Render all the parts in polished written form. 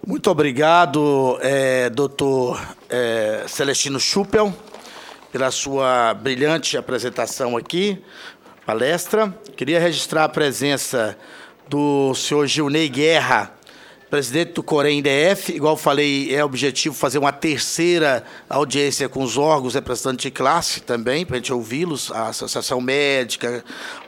Muito obrigado, doutor Celestino Schuppel, pela sua brilhante apresentação aqui, palestra. Queria registrar a presença do senhor Gilney Guerra, presidente do Corém-DF. Igual falei, é objetivo fazer uma terceira audiência com os órgãos representantes de classe também, para a gente ouvi-los, a Associação Médica,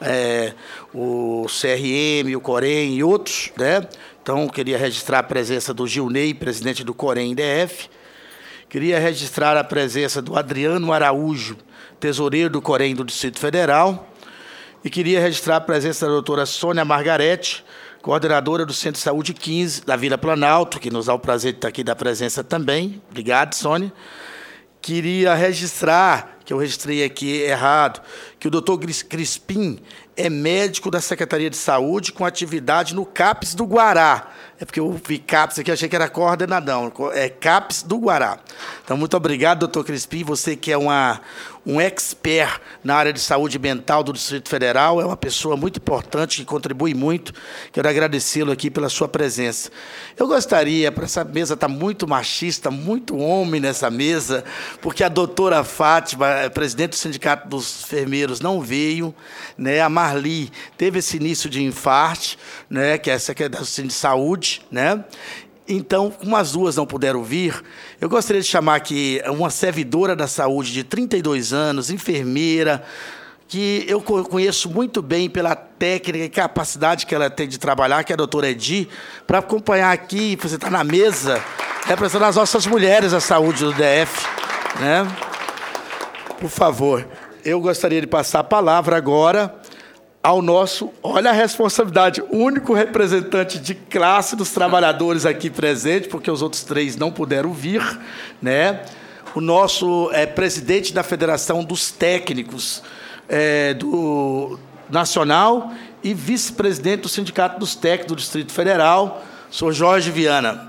o CRM, o Corém e outros, né? Então, queria registrar a presença do Gilney, presidente do Corém-DF. Queria registrar a presença do Adriano Araújo, tesoureiro do Corém do Distrito Federal. E queria registrar a presença da doutora Sônia Margarete, coordenadora do Centro de Saúde 15, da Vila Planalto, que nos dá o prazer de estar aqui da presença também. Obrigado, Sônia. Queria registrar, que eu registrei aqui errado, que o doutor Crispim é médico da Secretaria de Saúde com atividade no CAPS do Guará. É porque eu vi CAPS aqui, achei que era coordenadão. É CAPS do Guará. Então, muito obrigado, doutor Crispim. Você que é um expert na área de saúde mental do Distrito Federal, é uma pessoa muito importante, que contribui muito. Quero agradecê-lo aqui pela sua presença. Eu gostaria, para essa mesa está muito machista, muito homem nessa mesa, porque a doutora Fátima, presidente do Sindicato dos Enfermeiros, não veio, né? A Marli teve esse início de infarte, né? Que essa é da Centro de Saúde, né? Então, como as duas não puderam vir, eu gostaria de chamar aqui uma servidora da saúde de 32 anos, enfermeira, que eu conheço muito bem pela técnica e capacidade que ela tem de trabalhar, que é a doutora Edi, para acompanhar aqui, você está na mesa, representando as nossas mulheres da saúde do DF, né? Por favor, eu gostaria de passar a palavra agora ao nosso, olha a responsabilidade, único representante de classe dos trabalhadores aqui presente, porque os outros três não puderam vir, né? O nosso presidente da Federação dos Técnicos do Nacional e vice-presidente do Sindicato dos Técnicos do Distrito Federal, senhor Jorge Viana.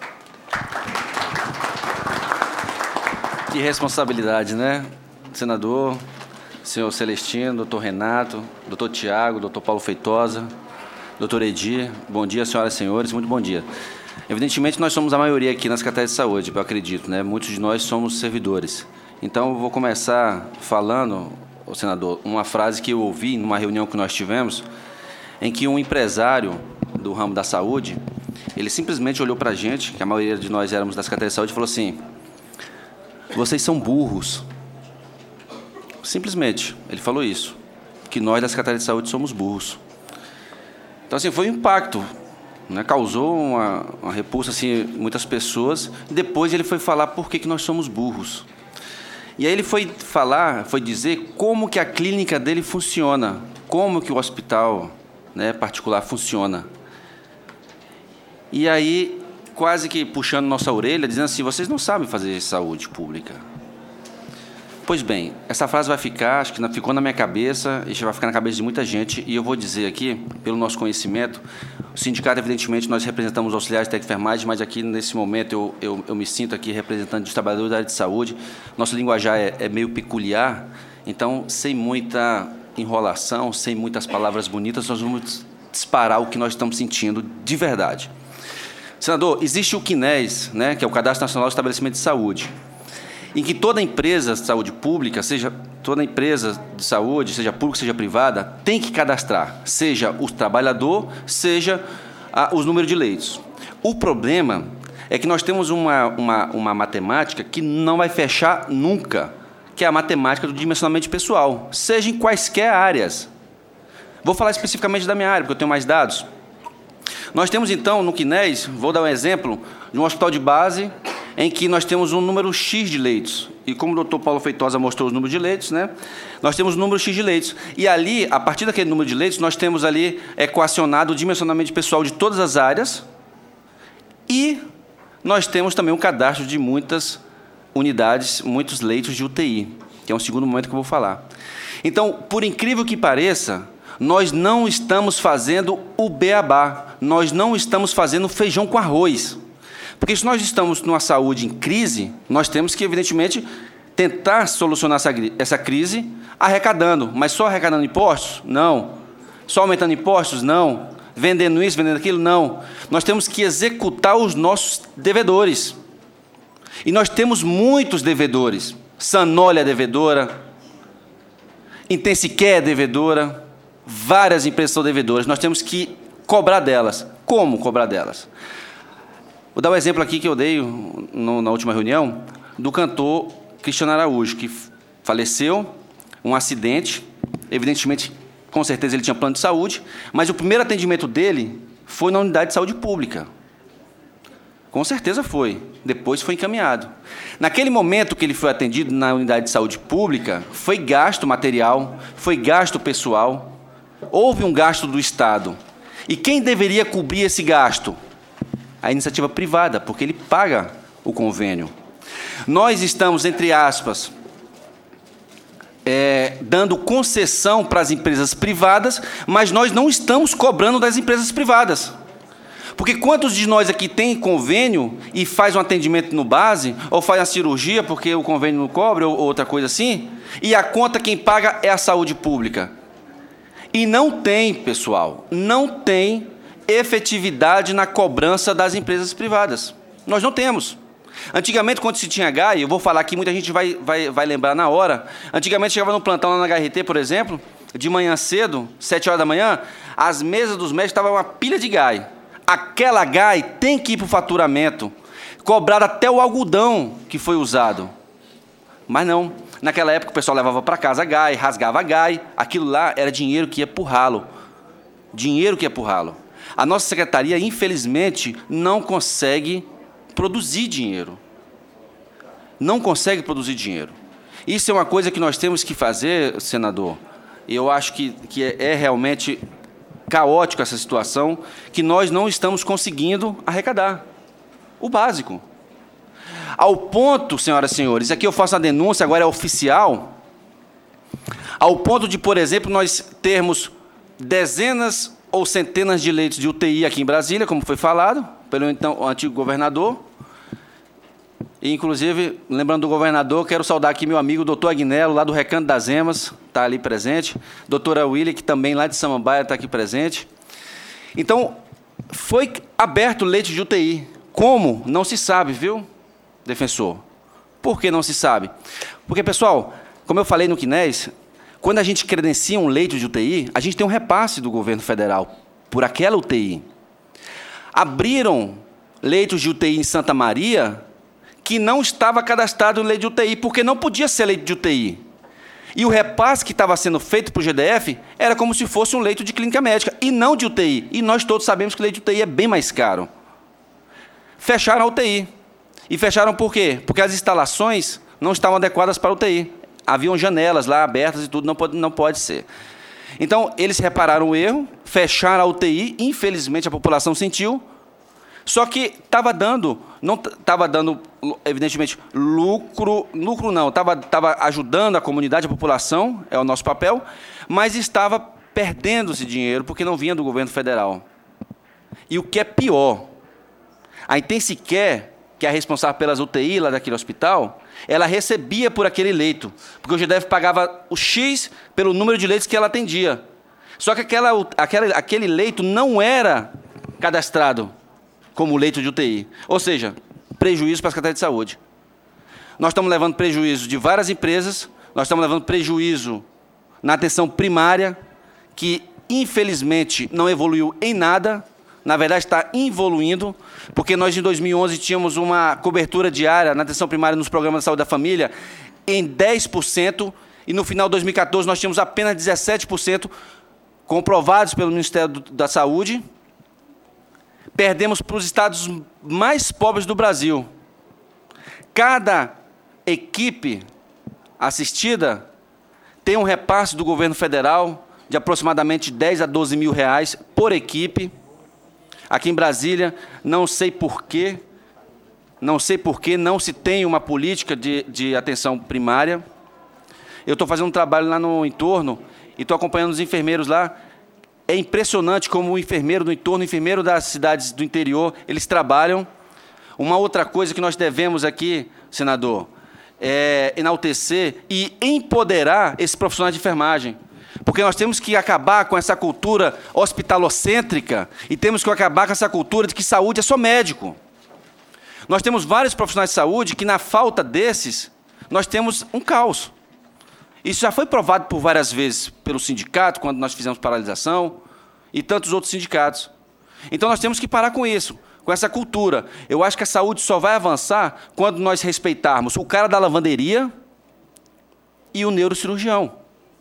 Que responsabilidade, né, senador? Senhor Celestino, doutor Renato, doutor Tiago, doutor Paulo Feitosa, doutor Edi, bom dia, senhoras e senhores, muito bom dia. Evidentemente, nós somos a maioria aqui na Secretaria de Saúde, eu acredito, né? Muitos de nós somos servidores. Então, eu vou começar falando, senador, uma frase que eu ouvi numa reunião que nós tivemos, em que um empresário do ramo da saúde, ele simplesmente olhou para a gente, que a maioria de nós éramos da Secretaria de Saúde, e falou assim: vocês são burros. Simplesmente, ele falou isso, que nós da Secretaria de Saúde somos burros. Então, assim, foi um impacto, né? Causou uma repulsa, assim, muitas pessoas, e depois ele foi falar por que nós somos burros. E aí ele foi dizer como que a clínica dele funciona, como que o hospital, né, particular funciona. E aí, quase que puxando nossa orelha, dizendo assim: vocês não sabem fazer saúde pública. Pois bem, essa frase vai ficar, acho que ficou na minha cabeça, e vai ficar na cabeça de muita gente, e eu vou dizer aqui, pelo nosso conhecimento, o sindicato, evidentemente, nós representamos os auxiliares de técnico de enfermagem, mas aqui, nesse momento, eu me sinto aqui representante dos trabalhadores da área de saúde. Nosso linguajar é meio peculiar, então, sem muita enrolação, sem muitas palavras bonitas, nós vamos disparar o que nós estamos sentindo de verdade. Senador, existe o CNES, né, que é o Cadastro Nacional de Estabelecimento de Saúde, em que toda empresa de saúde pública, toda empresa de saúde, seja pública, seja privada, tem que cadastrar, seja o trabalhador, seja os números de leitos. O problema é que nós temos uma matemática que não vai fechar nunca, que é a matemática do dimensionamento pessoal, seja em quaisquer áreas. Vou falar especificamente da minha área, porque eu tenho mais dados. Nós temos, então, no CNES, vou dar um exemplo, de um hospital de base, em que nós temos um número X de leitos. E como o doutor Paulo Feitosa mostrou os números de leitos, né, nós temos um número X de leitos. E ali, a partir daquele número de leitos, nós temos ali equacionado o dimensionamento pessoal de todas as áreas e nós temos também um cadastro de muitas unidades, muitos leitos de UTI, que é um segundo momento que eu vou falar. Então, por incrível que pareça, nós não estamos fazendo o beabá, nós não estamos fazendo feijão com arroz. Porque se nós estamos numa saúde em crise, nós temos que, evidentemente, tentar solucionar essa crise arrecadando. Mas só arrecadando impostos? Não. Só aumentando impostos? Não. vendendo isso, vendendo aquilo, não. Nós temos que executar os nossos devedores. E nós temos muitos devedores. Sanolha é devedora, Intensicare é devedora, várias empresas são devedoras. Nós temos que cobrar delas. Como cobrar delas? Vou dar um exemplo aqui que eu dei na última reunião, do cantor Cristiano Araújo, que faleceu, um acidente, evidentemente, com certeza ele tinha plano de saúde, mas o primeiro atendimento dele foi na unidade de saúde pública. Com certeza foi. Depois foi encaminhado. Naquele momento que ele foi atendido na unidade de saúde pública, foi gasto material, foi gasto pessoal, houve um gasto do Estado. E quem deveria cobrir esse gasto? A iniciativa privada, porque ele paga o convênio. Nós estamos, entre aspas, dando concessão para as empresas privadas, mas nós não estamos cobrando das empresas privadas. Porque quantos de nós aqui tem convênio e faz um atendimento no base, ou faz uma cirurgia porque o convênio não cobre, ou outra coisa assim, e a conta quem paga é a saúde pública? E não tem, pessoal, não tem efetividade na cobrança das empresas privadas. Nós não temos. Antigamente, quando se tinha GAI, eu vou falar aqui, muita gente vai lembrar na hora, antigamente chegava no plantão lá na HRT, por exemplo, de manhã cedo, 7 horas da manhã, as mesas dos médicos estavam uma pilha de GAI. Aquela GAI tem que ir para o faturamento, cobrado até o algodão que foi usado. Mas não. Naquela época o pessoal levava para casa a GAI, rasgava a GAI, aquilo lá era dinheiro que ia para o ralo. Dinheiro que ia para o ralo. A nossa secretaria, infelizmente, não consegue produzir dinheiro. Não consegue produzir dinheiro. Isso é uma coisa que nós temos que fazer, senador. Eu acho que é realmente caótico essa situação, que nós não estamos conseguindo arrecadar o básico. Ao ponto, senhoras e senhores, aqui eu faço a denúncia, agora é oficial, ao ponto de, por exemplo, nós termos dezenas ou centenas de leitos de UTI aqui em Brasília, como foi falado pelo então antigo governador. E, inclusive, lembrando do governador, quero saudar aqui meu amigo doutor Agnello, lá do Recanto das Emas, está ali presente. Doutora Willy, que também lá de Samambaia está aqui presente. Então, foi aberto leite de UTI. Como? Não se sabe, viu, defensor? Por que não se sabe? Porque, pessoal, como eu falei no CNES, quando a gente credencia um leito de UTI, a gente tem um repasse do governo federal por aquela UTI. Abriram leitos de UTI em Santa Maria que não estava cadastrado no leito de UTI, porque não podia ser leito de UTI. E o repasse que estava sendo feito para o GDF era como se fosse um leito de clínica médica, e não de UTI. E nós todos sabemos que o leito de UTI é bem mais caro. Fecharam a UTI. E fecharam por quê? Porque as instalações não estavam adequadas para a UTI. Haviam janelas lá abertas e tudo, não pode ser. Então, eles repararam o erro, fecharam a UTI, infelizmente a população sentiu, só que não estava dando, evidentemente, lucro não, estava ajudando a comunidade, a população, é o nosso papel, mas estava perdendo-se dinheiro porque não vinha do governo federal. E o que é pior, a Intensicare, que é a responsável pelas UTI lá daquele hospital, ela recebia por aquele leito, porque o GDF pagava o X pelo número de leitos que ela atendia. Só que aquele leito não era cadastrado como leito de UTI. Ou seja, prejuízo para a Secretaria de Saúde. Nós estamos levando prejuízo de várias empresas, nós estamos levando prejuízo na atenção primária, que, infelizmente, não evoluiu em nada, na verdade está evoluindo, porque nós, em 2011, tínhamos uma cobertura diária na atenção primária nos programas de saúde da família em 10%, e no final de 2014 nós tínhamos apenas 17% comprovados pelo Ministério da Saúde. Perdemos para os estados mais pobres do Brasil. Cada equipe assistida tem um repasse do governo federal de aproximadamente 10 a 12 mil reais por equipe. Aqui em Brasília, não sei por quê, não se tem uma política de atenção primária. Eu estou fazendo um trabalho lá no entorno e estou acompanhando os enfermeiros lá. É impressionante como o enfermeiro do entorno, o enfermeiro das cidades do interior, eles trabalham. Uma outra coisa que nós devemos aqui, senador, é enaltecer e empoderar esses profissionais de enfermagem. Porque nós temos que acabar com essa cultura hospitalocêntrica e temos que acabar com essa cultura de que saúde é só médico. Nós temos vários profissionais de saúde que, na falta desses, nós temos um caos. Isso já foi provado por várias vezes pelo sindicato, quando nós fizemos paralisação, e tantos outros sindicatos. Então, nós temos que parar com isso, com essa cultura. Eu acho que a saúde só vai avançar quando nós respeitarmos o cara da lavanderia e o neurocirurgião.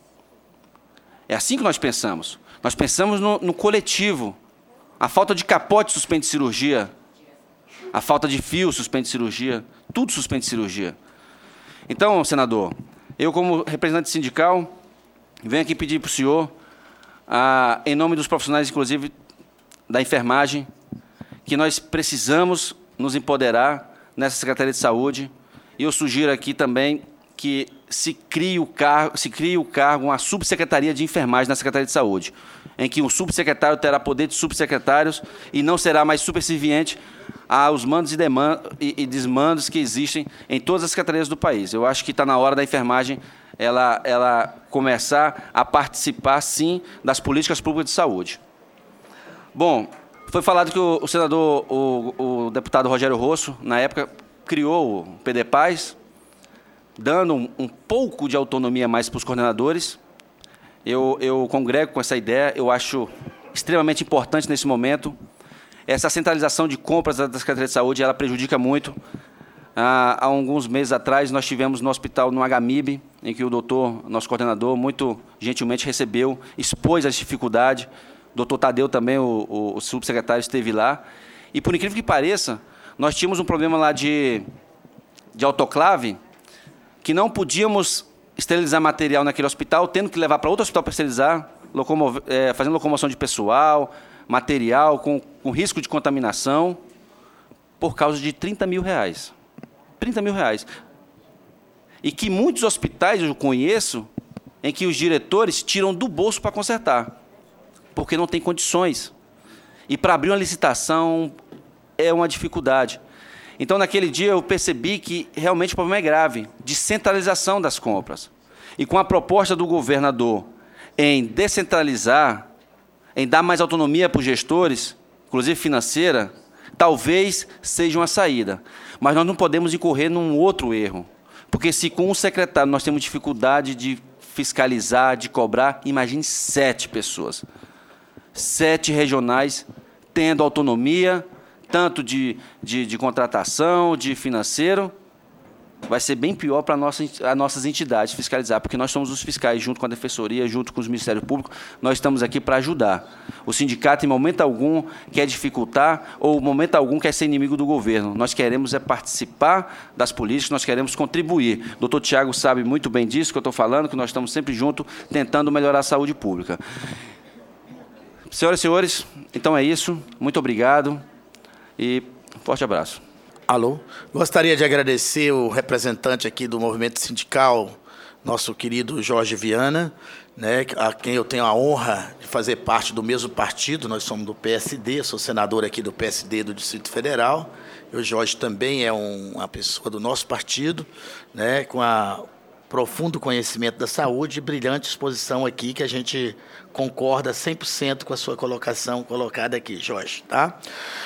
É assim que nós pensamos. Nós pensamos no coletivo. A falta de capote suspende cirurgia. A falta de fio suspende cirurgia. Tudo suspende cirurgia. Então, senador, eu, como representante sindical, venho aqui pedir para o senhor, em nome dos profissionais, inclusive da enfermagem, que nós precisamos nos empoderar nessa Secretaria de Saúde. E eu sugiro aqui também que se crie o cargo, uma subsecretaria de enfermagem na Secretaria de Saúde, em que um subsecretário terá poder de subsecretários e não será mais superserviente aos mandos e desmandos que existem em todas as secretarias do país. Eu acho que está na hora da enfermagem ela começar a participar, sim, das políticas públicas de saúde. Bom, foi falado que o senador, o deputado Rogério Rosso, na época, criou o PDPaz, dando um pouco de autonomia mais para os coordenadores. Eu congrego com essa ideia, eu acho extremamente importante nesse momento. Essa centralização de compras da Secretaria de Saúde, ela prejudica muito. Há alguns meses atrás, nós tivemos no hospital, no HMIB, em que o doutor, nosso coordenador, muito gentilmente recebeu, expôs as dificuldades. O doutor Tadeu também, o subsecretário, esteve lá. E, por incrível que pareça, nós tínhamos um problema lá de autoclave, que não podíamos esterilizar material naquele hospital, tendo que levar para outro hospital para esterilizar, fazendo locomoção de pessoal, material, com risco de contaminação, por causa de R$30 mil. R$30 mil. E que muitos hospitais eu conheço em que os diretores tiram do bolso para consertar, porque não tem condições. E para abrir uma licitação é uma dificuldade. Então, naquele dia, eu percebi que realmente o problema é grave, de centralização das compras. E com a proposta do governador em descentralizar, em dar mais autonomia para os gestores, inclusive financeira, talvez seja uma saída. Mas nós não podemos incorrer num outro erro. Porque se com o secretário nós temos dificuldade de fiscalizar, de cobrar, imagine 7 pessoas. 7 regionais tendo autonomia, tanto de contratação, de financeiro, vai ser bem pior para as nossas entidades fiscalizar, porque nós somos os fiscais, junto com a Defensoria, junto com os Ministérios Públicos, nós estamos aqui para ajudar. O sindicato, em momento algum, quer dificultar, ou em momento algum, quer ser inimigo do governo. Nós queremos participar das políticas, nós queremos contribuir. O doutor Tiago sabe muito bem disso que eu estou falando, que nós estamos sempre juntos, tentando melhorar a saúde pública. Senhoras e senhores, então é isso. Muito obrigado. E forte abraço. Alô. Gostaria de agradecer o representante aqui do movimento sindical, nosso querido Jorge Viana, né, a quem eu tenho a honra de fazer parte do mesmo partido. Nós somos do PSD, sou senador aqui do PSD do Distrito Federal. O Jorge também é uma pessoa do nosso partido, né, com profundo conhecimento da saúde e brilhante exposição aqui, que a gente concorda 100% com a sua colocação colocada aqui, Jorge, tá?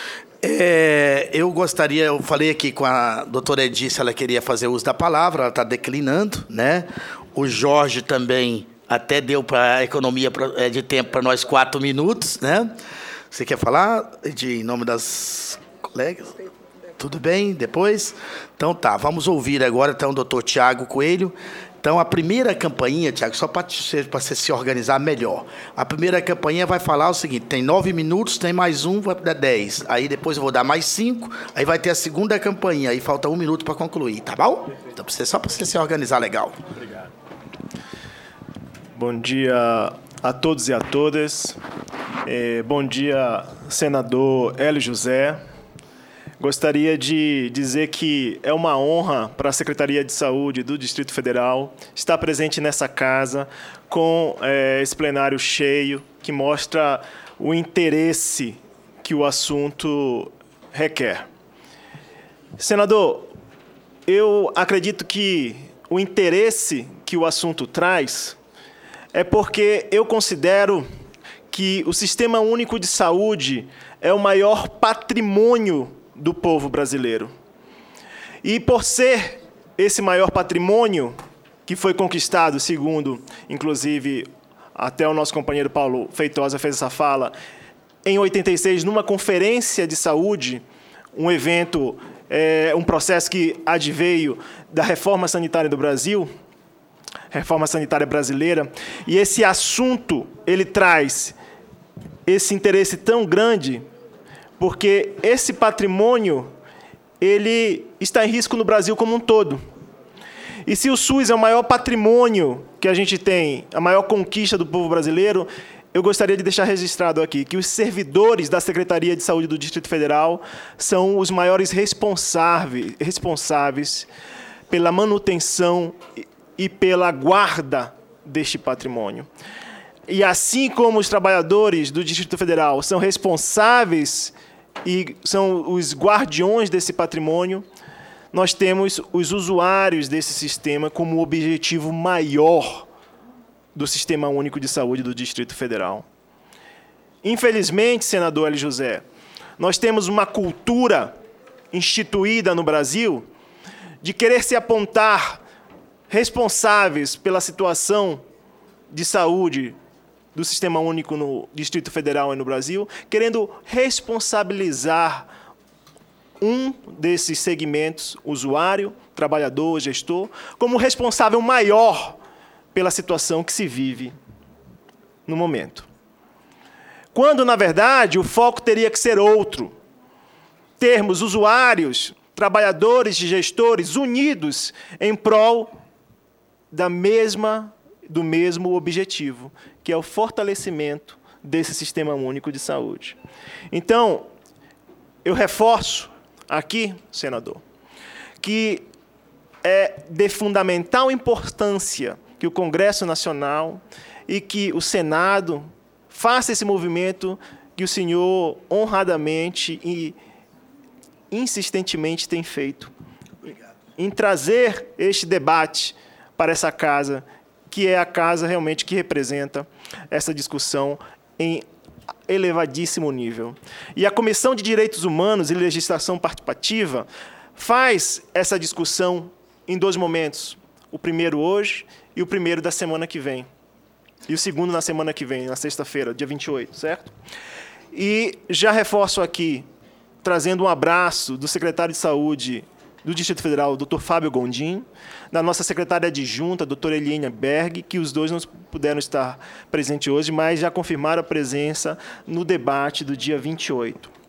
Eu falei aqui com a doutora Edith, ela queria fazer uso da palavra, ela está declinando, né? O Jorge também até deu para a economia de tempo para nós 4 minutos, né? Você quer falar, em nome das colegas? Tudo bem? Depois? Então tá, vamos ouvir agora então, o doutor Tiago Coelho. Então, a primeira campainha, Tiago, só para você se organizar melhor. A primeira campainha vai falar o seguinte: tem 9 minutos, tem mais um, vai dar 10. Aí depois eu vou dar mais 5, aí vai ter a segunda campainha, aí falta 1 minuto para concluir, tá bom? Então, só para você se organizar legal. Obrigado. Bom dia a todos e a todas. Bom dia, senador Hélio José. Gostaria de dizer que é uma honra para a Secretaria de Saúde do Distrito Federal estar presente nessa casa com esse plenário cheio, que mostra o interesse que o assunto requer. Senador, eu acredito que o interesse que o assunto traz é porque eu considero que o Sistema Único de Saúde é o maior patrimônio do povo brasileiro. E por ser esse maior patrimônio, que foi conquistado, segundo, inclusive, até o nosso companheiro Paulo Feitosa fez essa fala, em 86, numa conferência de saúde, um evento, um processo que adveio da reforma sanitária do Brasil, reforma sanitária brasileira, e esse assunto, ele traz esse interesse tão grande, porque esse patrimônio, ele está em risco no Brasil como um todo. E se o SUS é o maior patrimônio que a gente tem, a maior conquista do povo brasileiro, eu gostaria de deixar registrado aqui que os servidores da Secretaria de Saúde do Distrito Federal são os maiores responsáveis pela manutenção e pela guarda deste patrimônio. E assim como os trabalhadores do Distrito Federal são responsáveis e são os guardiões desse patrimônio, nós temos os usuários desse sistema como o objetivo maior do Sistema Único de Saúde do Distrito Federal. Infelizmente, senador Hélio José, nós temos uma cultura instituída no Brasil de querer se apontar responsáveis pela situação de saúde do Sistema Único no Distrito Federal e no Brasil, querendo responsabilizar um desses segmentos, usuário, trabalhador, gestor, como responsável maior pela situação que se vive no momento. Quando, na verdade, o foco teria que ser outro. Termos usuários, trabalhadores e gestores unidos em prol do mesmo objetivo, que é o fortalecimento desse Sistema Único de Saúde. Então, eu reforço aqui, senador, que é de fundamental importância que o Congresso Nacional e que o Senado faça esse movimento que o senhor honradamente e insistentemente tem feito. Obrigado. Em trazer este debate para essa casa, que é a casa realmente que representa essa discussão em elevadíssimo nível. E a Comissão de Direitos Humanos e Legislação Participativa faz essa discussão em 2 momentos. O primeiro hoje e o primeiro da semana que vem. E o segundo na semana que vem, na sexta-feira, dia 28, certo? E já reforço aqui, trazendo um abraço do secretário de Saúde do Distrito Federal, Dr. Fábio Gondim, da nossa secretária adjunta, doutora Eliane Berg, que os dois não puderam estar presentes hoje, mas já confirmaram a presença no debate do dia 28.